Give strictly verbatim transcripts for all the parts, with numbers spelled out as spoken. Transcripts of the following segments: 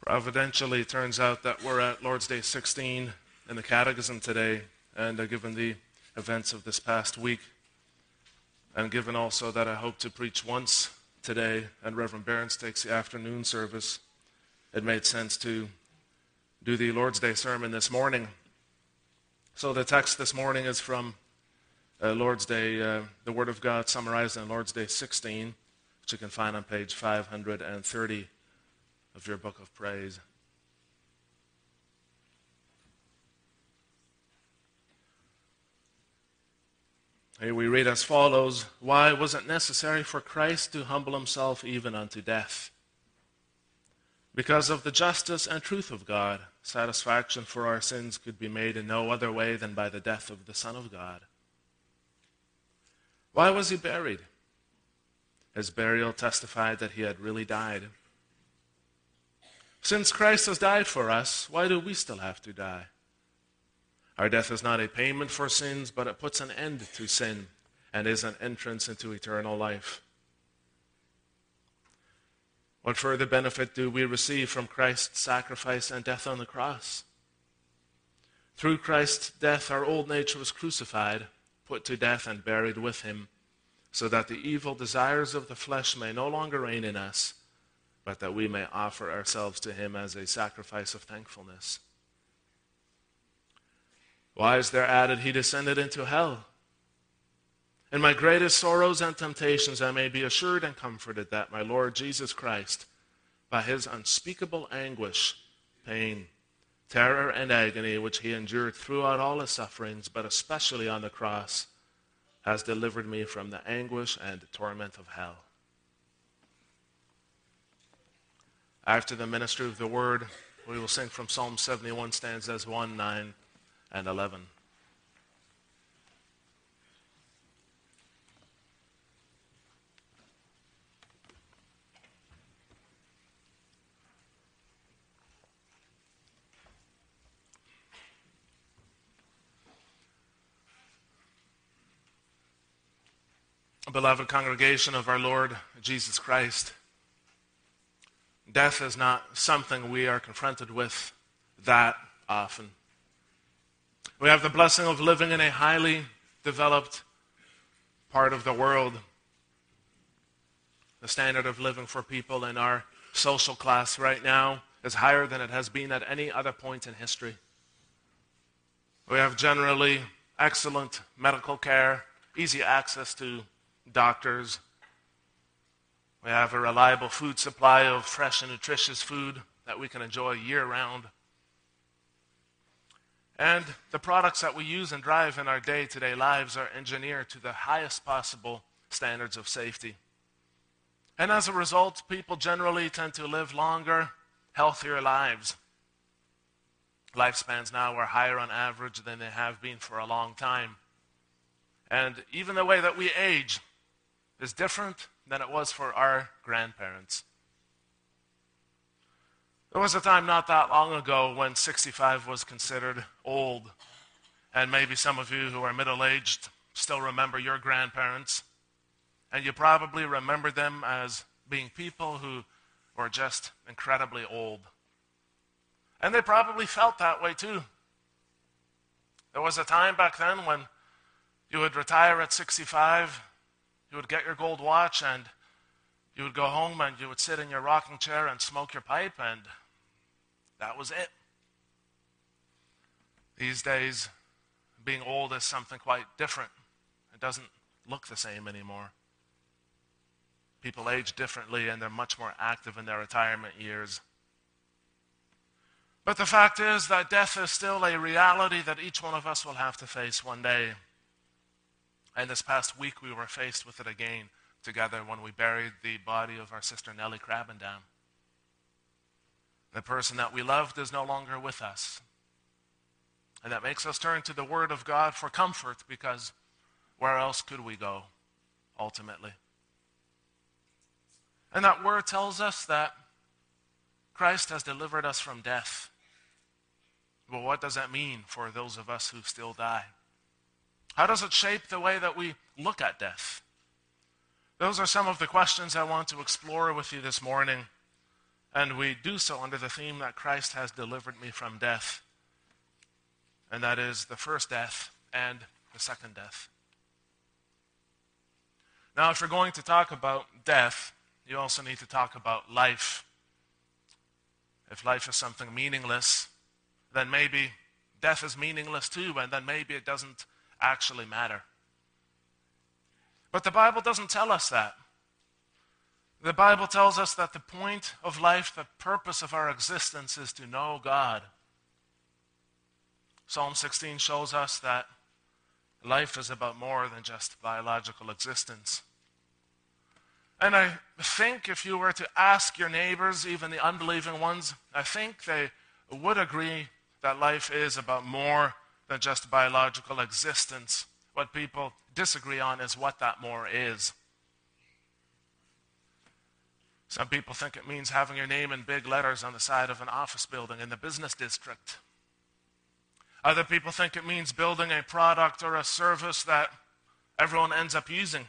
Providentially, it turns out that we're at Lord's Day sixteen in the Catechism today, and uh, given the events of this past week, and given also that I hope to preach once today, and Reverend Behrens takes the afternoon service, it made sense to do the Lord's Day sermon this morning. So the text this morning is from uh, Lord's Day, uh, the Word of God summarized in Lord's Day sixteen, which you can find on page five hundred thirty of your book of praise. Here we read as follows: Why was it necessary for Christ to humble himself even unto death? Because of the justice and truth of God, satisfaction for our sins could be made in no other way than by the death of the Son of God. Why was he buried? His burial testified that he had really died. Since Christ has died for us, why do we still have to die? Our death is not a payment for sins, but it puts an end to sin and is an entrance into eternal life. What further benefit do we receive from Christ's sacrifice and death on the cross? Through Christ's death, our old nature was crucified, put to death, and buried with him, so that the evil desires of the flesh may no longer reign in us, but that we may offer ourselves to him as a sacrifice of thankfulness. Why is there added, he descended into hell? In my greatest sorrows and temptations, I may be assured and comforted that my Lord Jesus Christ, by his unspeakable anguish, pain, terror, and agony, which he endured throughout all his sufferings, but especially on the cross, has delivered me from the anguish and torment of hell. After the ministry of the word, we will sing from Psalm seventy-one, stanzas one, nine, and eleven. Beloved congregation of our Lord Jesus Christ, death is not something we are confronted with that often. We have the blessing of living in a highly developed part of the world. The standard of living for people in our social class right now is higher than it has been at any other point in history. We have generally excellent medical care, easy access to doctors. We have a reliable food supply of fresh and nutritious food that we can enjoy year-round. And the products that we use and drive in our day-to-day lives are engineered to the highest possible standards of safety. And as a result, people generally tend to live longer, healthier lives. Lifespans now are higher on average than they have been for a long time. And even the way that we age is different than it was for our grandparents. There was a time not that long ago when sixty-five was considered old. And maybe some of you who are middle-aged still remember your grandparents. And you probably remember them as being people who were just incredibly old. And they probably felt that way too. There was a time back then when you would retire at sixty-five, you would get your gold watch, and you would go home and you would sit in your rocking chair and smoke your pipe, and that was it. These days, being old is something quite different. It doesn't look the same anymore. People age differently, and they're much more active in their retirement years. But the fact is that death is still a reality that each one of us will have to face one day. And this past week, we were faced with it again together when we buried the body of our sister Nellie Krabbendam. The person that we loved is no longer with us. And that makes us turn to the Word of God for comfort, because where else could we go, ultimately? And that Word tells us that Christ has delivered us from death. Well, what does that mean for those of us who still die? How does it shape the way that we look at death? Those are some of the questions I want to explore with you this morning. And we do so under the theme that Christ has delivered me from death. And that is the first death and the second death. Now, if you're going to talk about death, you also need to talk about life. If life is something meaningless, then maybe death is meaningless too, and then maybe it doesn't actually matter. But the Bible doesn't tell us that. The Bible tells us that the point of life, the purpose of our existence is to know God. Psalm sixteen shows us that life is about more than just biological existence. And I think if you were to ask your neighbors, even the unbelieving ones, I think they would agree that life is about more than just biological existence. What people disagree on is what that more is. Some people think it means having your name in big letters on the side of an office building in the business district. Other people think it means building a product or a service that everyone ends up using.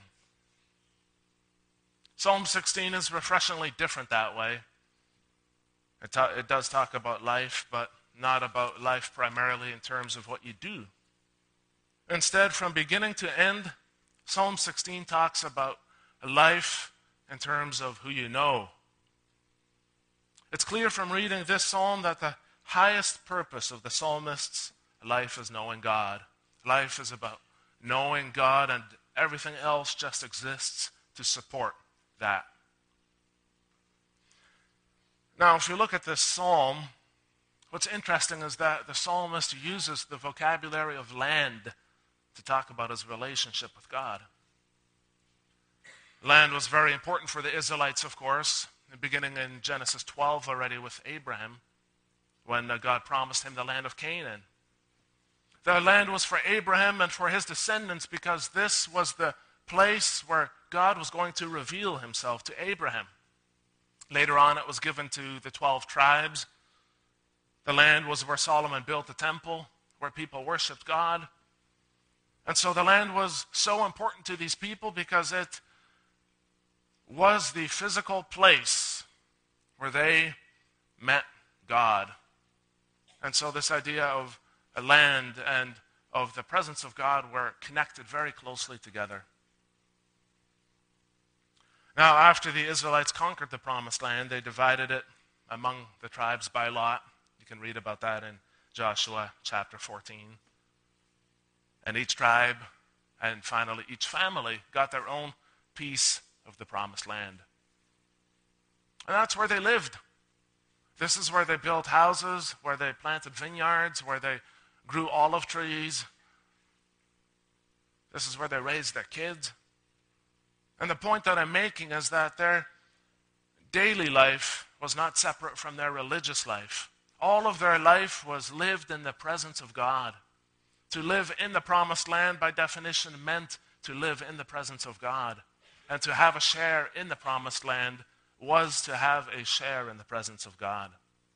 Psalm sixteen is refreshingly different that way. It, ta- it does talk about life, but not about life primarily in terms of what you do. Instead, from beginning to end, Psalm sixteen talks about life in terms of who you know. It's clear from reading this psalm that the highest purpose of the psalmist's life is knowing God. Life is about knowing God, and everything else just exists to support that. Now, if you look at this psalm, what's interesting is that the psalmist uses the vocabulary of land to talk about his relationship with God. Land was very important for the Israelites, of course, beginning in Genesis twelve already with Abraham, when God promised him the land of Canaan. The land was for Abraham and for his descendants because this was the place where God was going to reveal himself to Abraham. Later on, it was given to the twelve tribes. The land was where Solomon built the temple, where people worshiped God. And so the land was so important to these people because it was the physical place where they met God. And so this idea of a land and of the presence of God were connected very closely together. Now, after the Israelites conquered the promised land, they divided it among the tribes by lot. You can read about that in Joshua chapter fourteen. And each tribe, and finally each family, got their own piece of the promised land. And that's where they lived. This is where they built houses, where they planted vineyards, where they grew olive trees. This is where they raised their kids. And the point that I'm making is that their daily life was not separate from their religious life. All of their life was lived in the presence of God. To live in the promised land, by definition, meant to live in the presence of God. And to have a share in the promised land was to have a share in the presence of God.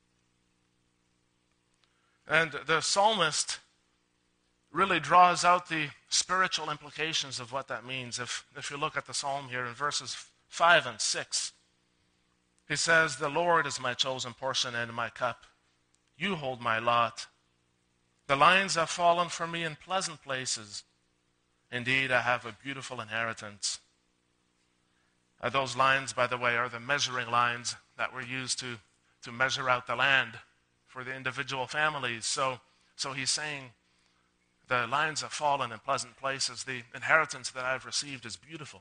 And the psalmist really draws out the spiritual implications of what that means. If, if you look at the psalm here in verses five and six, he says, "The Lord is my chosen portion and my cup. You hold my lot. The lines have fallen for me in pleasant places. Indeed, I have a beautiful inheritance." Uh, those lines, by the way, are the measuring lines that were used to, to measure out the land for the individual families. So, so he's saying, the lines have fallen in pleasant places. The inheritance that I've received is beautiful.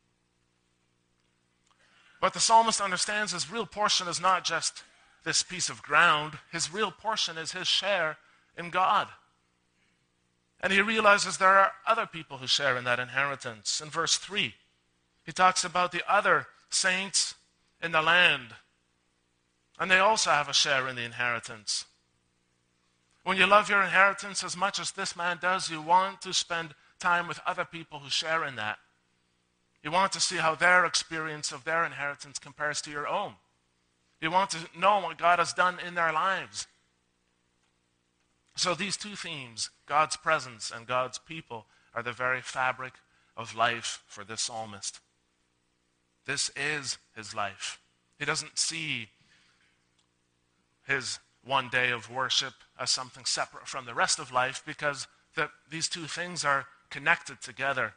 But the psalmist understands his real portion is not just this piece of ground. His real portion is his share in God. And he realizes there are other people who share in that inheritance. In verse three, he talks about the other saints in the land. And they also have a share in the inheritance. When you love your inheritance as much as this man does, you want to spend time with other people who share in that. You want to see how their experience of their inheritance compares to your own. You want to know what God has done in their lives. So these two themes, God's presence and God's people, are the very fabric of life for this psalmist. This is his life. He doesn't see his one day of worship as something separate from the rest of life, because the, these two things are connected together.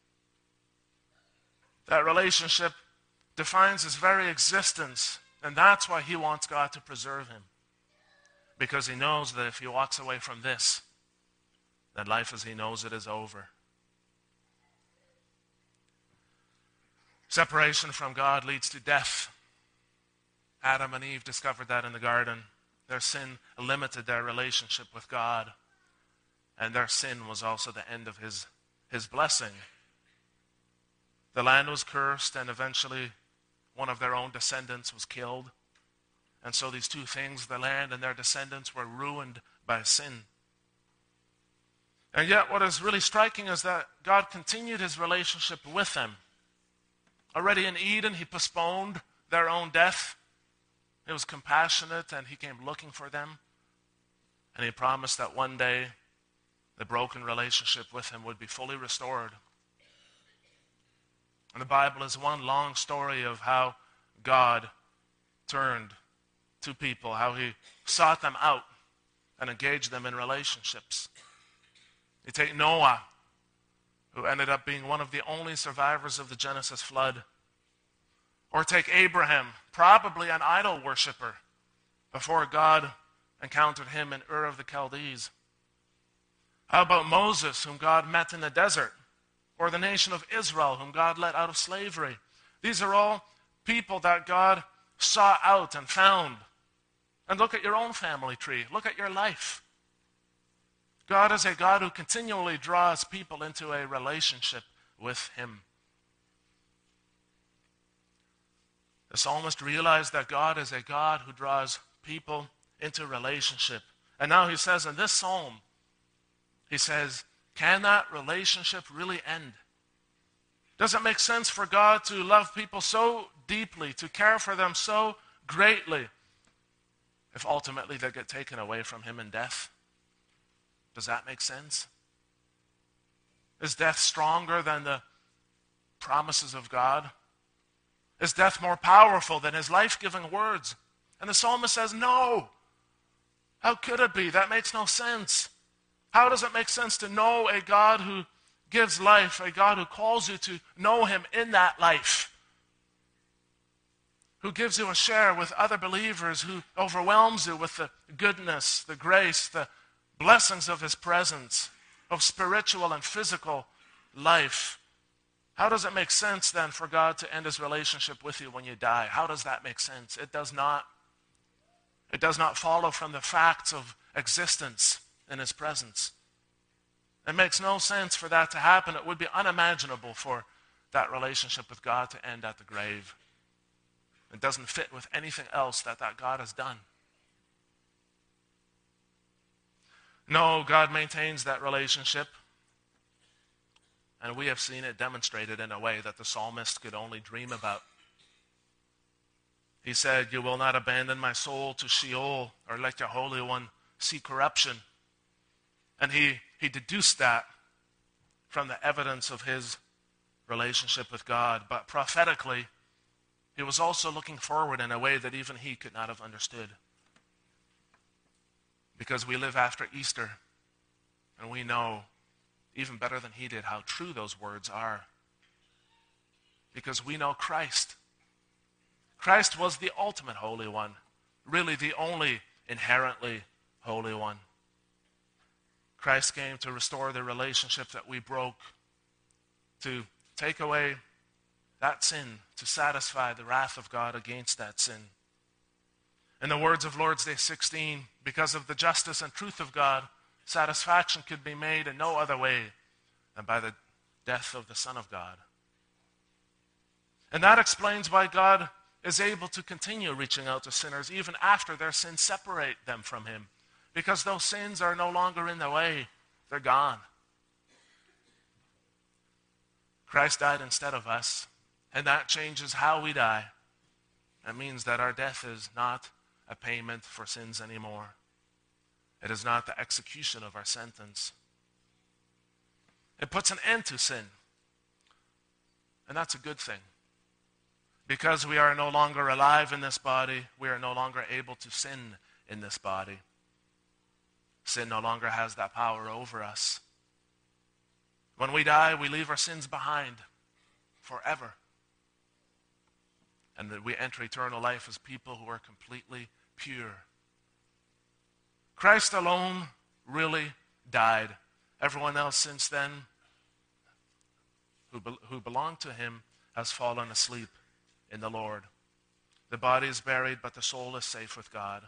That relationship defines his very existence, and that's why he wants God to preserve him. Because he knows that if he walks away from this, then life as he knows it is over. Separation from God leads to death. Adam and Eve discovered that in the garden. Their sin limited their relationship with God, and their sin was also the end of his, his blessing. The land was cursed, and eventually one of their own descendants was killed. And so these two things, the land and their descendants, were ruined by sin. And yet what is really striking is that God continued his relationship with them. Already in Eden, he postponed their own death. He was compassionate, and he came looking for them. And he promised that one day the broken relationship with him would be fully restored. And the Bible is one long story of how God turned to people, how he sought them out and engaged them in relationships. You take Noah, who ended up being one of the only survivors of the Genesis flood. Or take Abraham, probably an idol worshiper, before God encountered him in Ur of the Chaldees. How about Moses, whom God met in the desert? Or the nation of Israel, whom God led out of slavery? These are all people that God sought out and found. And look at your own family tree. Look at your life. God is a God who continually draws people into a relationship with him. The psalmist realized that God is a God who draws people into relationship. And now he says in this psalm, he says, can that relationship really end? Does it make sense for God to love people so deeply, to care for them so greatly, if ultimately they get taken away from him in death? Does that make sense? Is death stronger than the promises of God? Is death more powerful than his life-giving words? And the psalmist says, no. How could it be? That makes no sense. How does it make sense to know a God who gives life, a God who calls you to know him in that life, who gives you a share with other believers, who overwhelms you with the goodness, the grace, the blessings of his presence, of spiritual and physical life? How does it make sense then for God to end his relationship with you when you die? How does that make sense? It does not. It does not follow from the facts of existence in his presence. It makes no sense for that to happen. It would be unimaginable for that relationship with God to end at the grave. It doesn't fit with anything else that that God has done. No, God maintains that relationship. And we have seen it demonstrated in a way that the psalmist could only dream about. He said, you will not abandon my soul to Sheol, or let your Holy One see corruption. And he, he deduced that from the evidence of his relationship with God. But prophetically, he was also looking forward in a way that even he could not have understood. Because we live after Easter, and we know even better than he did how true those words are. Because we know Christ. Christ was the ultimate Holy One, really the only inherently Holy One. Christ came to restore the relationship that we broke, to take away that sin, to satisfy the wrath of God against that sin. In the words of Lord's Day sixteen, because of the justice and truth of God, satisfaction could be made in no other way than by the death of the Son of God. And that explains why God is able to continue reaching out to sinners even after their sins separate them from him. Because those sins are no longer in the way. They're gone. Christ died instead of us, and that changes how we die. That means that our death is not a payment for sins anymore. It is not the execution of our sentence. It puts an end to sin. And that's a good thing. Because we are no longer alive in this body, we are no longer able to sin in this body. Sin no longer has that power over us. When we die, we leave our sins behind forever. And that we enter eternal life as people who are completely pure. Christ alone really died. Everyone else since then who, be- who belonged to him has fallen asleep in the Lord. The body is buried, but the soul is safe with God.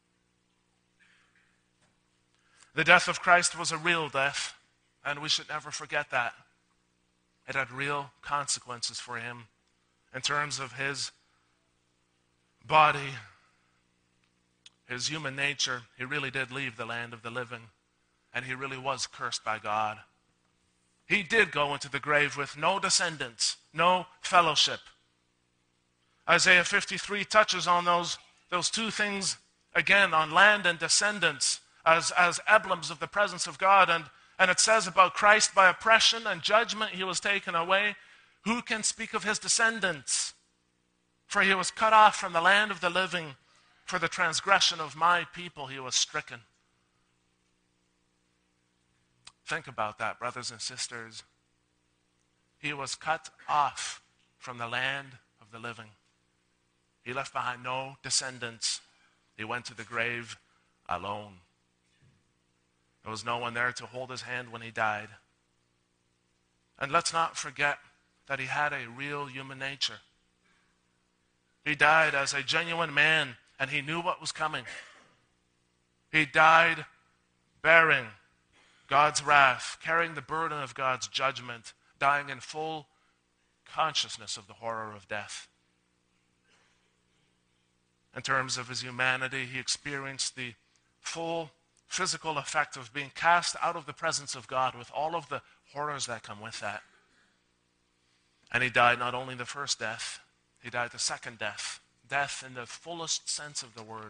The death of Christ was a real death, and we should never forget that. It had real consequences for him in terms of his body, his human nature. He really did leave the land of the living, and he really was cursed by God. He did go into the grave with no descendants, no fellowship. Isaiah fifty-three touches on those, those two things again, on land and descendants, as, as emblems of the presence of God. And, and it says about Christ, by oppression and judgment he was taken away. Who can speak of his descendants? For he was cut off from the land of the living. For the transgression of my people he was stricken. Think about that, brothers and sisters. He was cut off from the land of the living. He left behind no descendants. He went to the grave alone. There was no one there to hold his hand when he died. And let's not forget that he had a real human nature. He died as a genuine man, and he knew what was coming. He died bearing God's wrath, carrying the burden of God's judgment, dying in full consciousness of the horror of death. In terms of his humanity, he experienced the full physical effect of being cast out of the presence of God with all of the horrors that come with that. And he died not only the first death, he died the second death. Death in the fullest sense of the word.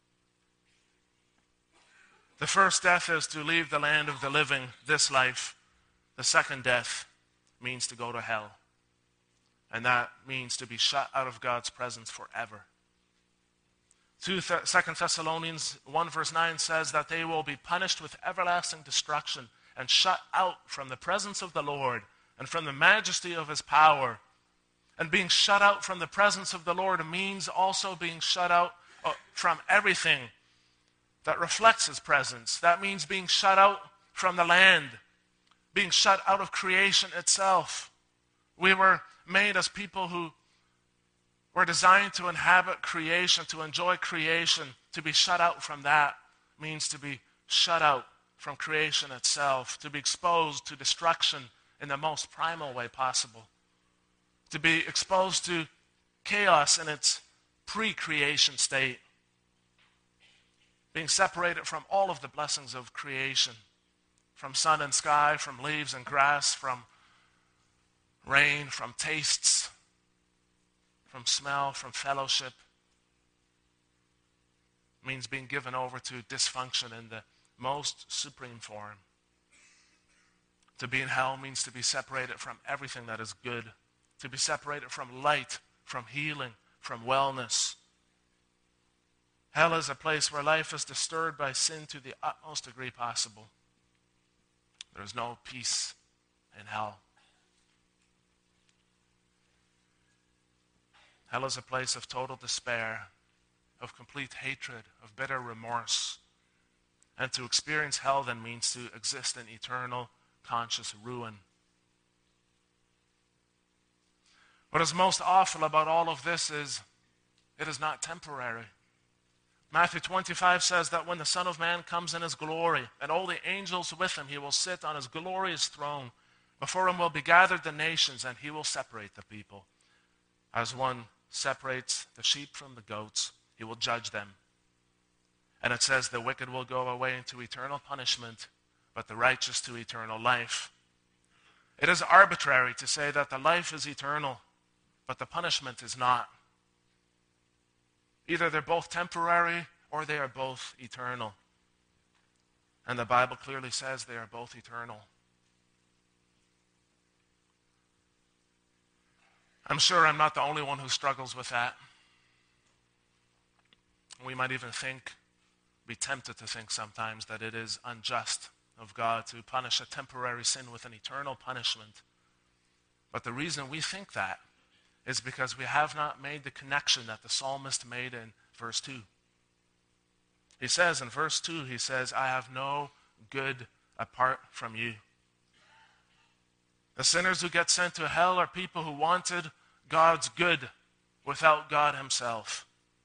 The first death is to leave the land of the living, this life. The second death means to go to hell. And that means to be shut out of God's presence forever. Second Thessalonians one verse nine says that they will be punished with everlasting destruction and shut out from the presence of the Lord and from the majesty of his power. And being shut out from the presence of the Lord means also being shut out from everything that reflects his presence. That means being shut out from the land, being shut out of creation itself. We were made as people who were designed to inhabit creation, to enjoy creation. To be shut out from that means to be shut out from creation itself, to be exposed to destruction in the most primal way possible, to be exposed to chaos in its pre-creation state, being separated from all of the blessings of creation, from sun and sky, from leaves and grass, from rain, from tastes, from smell, from fellowship. It means being given over to dysfunction in the most supreme form. To be in hell means to be separated from everything that is good, to be separated from light, from healing, from wellness. Hell is a place where life is disturbed by sin to the utmost degree possible. There is no peace in hell. Hell is a place of total despair, of complete hatred, of bitter remorse. And to experience hell then means to exist in eternal, conscious ruin. What is most awful about all of this is it is not temporary. Matthew twenty-five says that when the Son of Man comes in his glory and all the angels with him, he will sit on his glorious throne. Before him will be gathered the nations, and he will separate the people. As one separates the sheep from the goats, he will judge them. And it says the wicked will go away into eternal punishment, but the righteous to eternal life. It is arbitrary to say that the life is eternal, but the punishment is not. Either they're both temporary or they are both eternal. And the Bible clearly says they are both eternal. I'm sure I'm not the only one who struggles with that. We might even think be tempted to think sometimes that it is unjust of God to punish a temporary sin with an eternal punishment. But the reason we think that is because we have not made the connection that the psalmist made in verse two. He says in verse two, he says, I have no good apart from you. The sinners who get sent to hell are people who wanted God's good without God himself.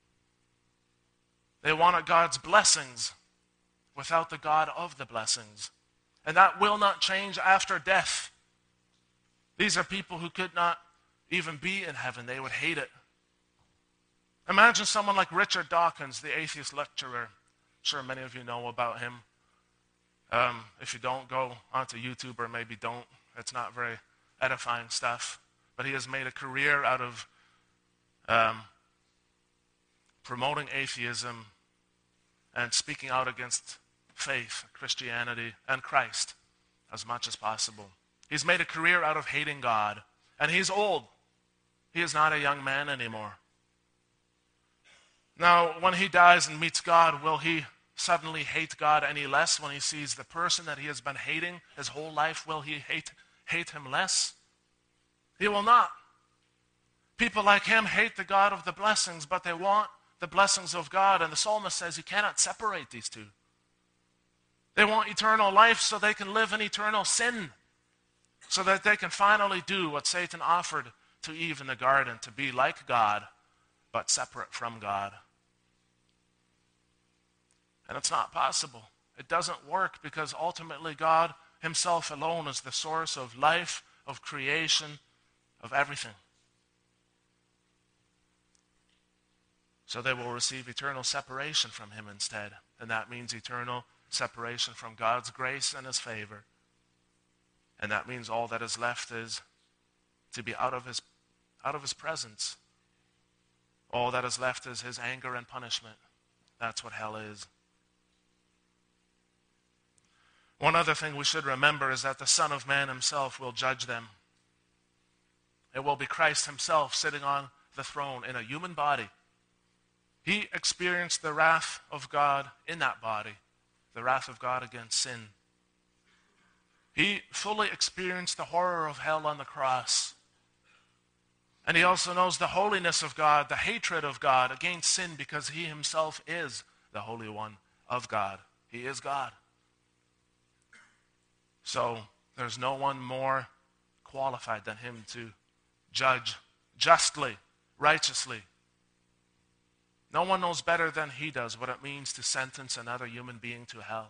They wanted God's blessings without the God of the blessings. And that will not change after death. These are people who could not even be in heaven. They would hate it. Imagine someone like Richard Dawkins, the atheist lecturer. I'm sure many of you know about him. Um, if you don't, go onto YouTube, or maybe don't. It's not very edifying stuff. But he has made a career out of um, promoting atheism and speaking out against faith, Christianity, and Christ as much as possible. He's made a career out of hating God, and he's old. He is not a young man anymore. Now, when he dies and meets God, will he suddenly hate God any less when he sees the person that he has been hating his whole life? Will he hate, hate him less? He will not. People like him hate the God of the blessings, but they want the blessings of God, and the psalmist says you cannot separate these two. They want eternal life so they can live in eternal sin, so that they can finally do what Satan offered to Eve in the garden, to be like God, but separate from God. And it's not possible. It doesn't work, because ultimately God himself alone is the source of life, of creation, of everything. So they will receive eternal separation from him instead. And that means eternal separation from God's grace and his favor. And that means all that is left is to be out of his, out of his presence. All that is left is his anger and punishment. That's what hell is. One other thing we should remember is that the Son of Man himself will judge them. It will be Christ himself sitting on the throne in a human body. He experienced the wrath of God in that body, the wrath of God against sin. He fully experienced the horror of hell on the cross. And he also knows the holiness of God, the hatred of God against sin, because he himself is the Holy One of God. He is God. So there's no one more qualified than him to judge justly, righteously. No one knows better than he does what it means to sentence another human being to hell.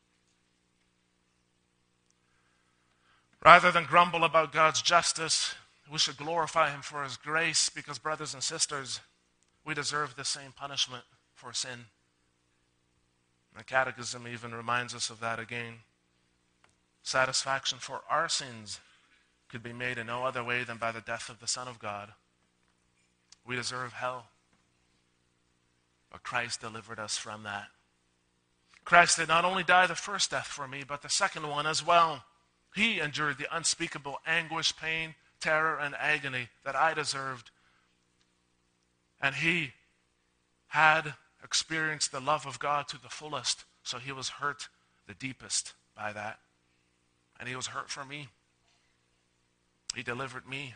Rather than grumble about God's justice, we should glorify him for his grace, because, brothers and sisters, we deserve the same punishment for sin. The Catechism even reminds us of that again. Satisfaction for our sins could be made in no other way than by the death of the Son of God. We deserve hell, but Christ delivered us from that. Christ did not only die the first death for me, but the second one as well. He endured the unspeakable anguish, pain, terror, and agony that I deserved. And he had experienced the love of God to the fullest, so he was hurt the deepest by that. And he was hurt for me. He delivered me.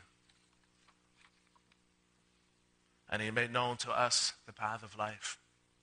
And he made known to us the path of life.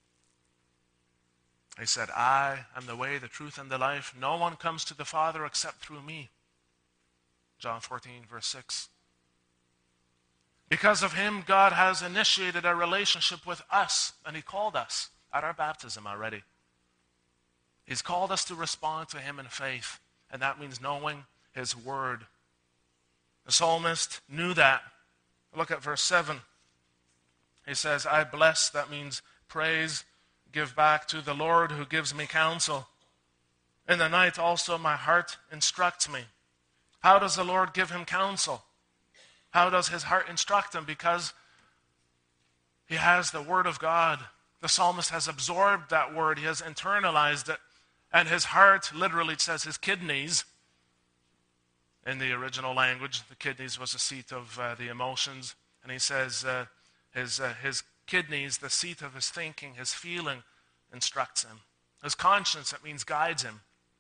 He said, I am the way, the truth, and the life. No one comes to the Father except through me. John fourteen, verse six. Because of him, God has initiated a relationship with us, and he called us at our baptism already. He's called us to respond to him in faith, and that means knowing his word. The psalmist knew that. Look at verse seven. He says, I bless, that means praise, give back to the Lord who gives me counsel. In the night also my heart instructs me. How does the Lord give him counsel? How does his heart instruct him? Because he has the word of God. The psalmist has absorbed that word. He has internalized it. And his heart, literally it says his kidneys. In the original language, the kidneys was the seat of uh, the emotions. And he says uh, his, uh, his kidneys, the seat of his thinking, his feeling, instructs him. His conscience, it means guides him.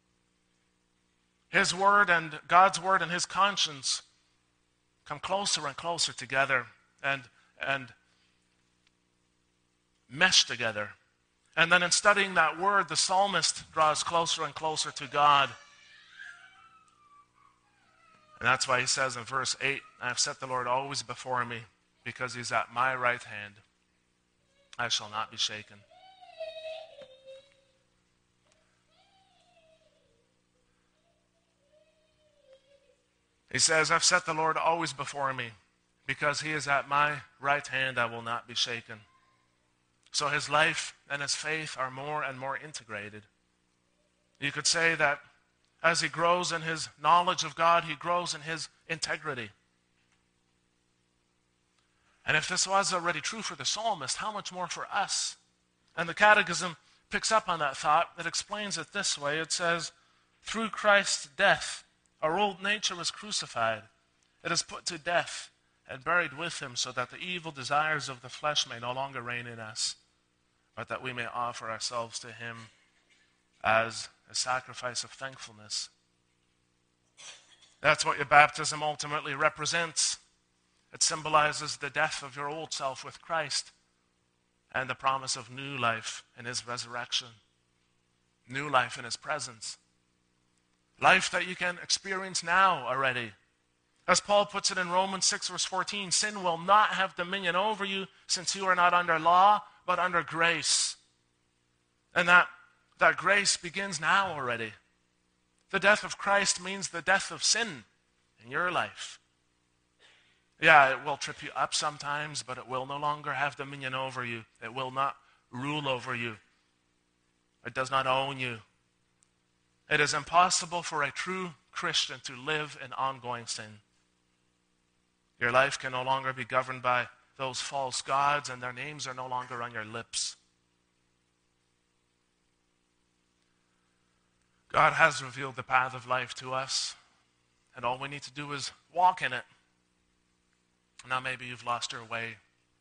His word and God's word and his conscience come closer and closer together and, and mesh together. And then in studying that word, the psalmist draws closer and closer to God. And that's why he says in verse eight, I have set the Lord always before me, because he's at my right hand. I shall not be shaken. He says, I've set the Lord always before me, because he is at my right hand, I will not be shaken. So his life and his faith are more and more integrated. You could say that as he grows in his knowledge of God, he grows in his integrity. And if this was already true for the psalmist, how much more for us? And the Catechism picks up on that thought. It explains it this way. It says, through Christ's death, our old nature was crucified. It is put to death and buried with him, so that the evil desires of the flesh may no longer reign in us, but that we may offer ourselves to him as a sacrifice of thankfulness. That's what your baptism ultimately represents. It symbolizes the death of your old self with Christ and the promise of new life in his resurrection, new life in his presence, life that you can experience now already. As Paul puts it in Romans six, verse fourteen, sin will not have dominion over you, since you are not under law, but under grace. And that, that grace begins now already. The death of Christ means the death of sin in your life. Yeah, it will trip you up sometimes, but it will no longer have dominion over you. It will not rule over you. It does not own you. It is impossible for a true Christian to live in ongoing sin. Your life can no longer be governed by those false gods, and their names are no longer on your lips. God has revealed the path of life to us, and all we need to do is walk in it. Now maybe you've lost your way.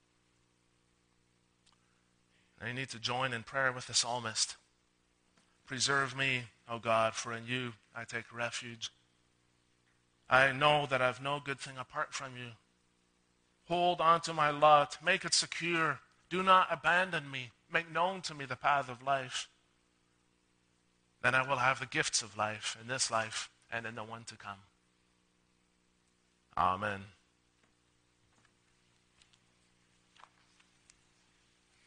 And you need to join in prayer with the psalmist. Preserve me, O God, for in you I take refuge. I know that I have no good thing apart from you. Hold on to my lot. Make it secure. Do not abandon me. Make known to me the path of life. Then I will have the gifts of life in this life and in the one to come. Amen.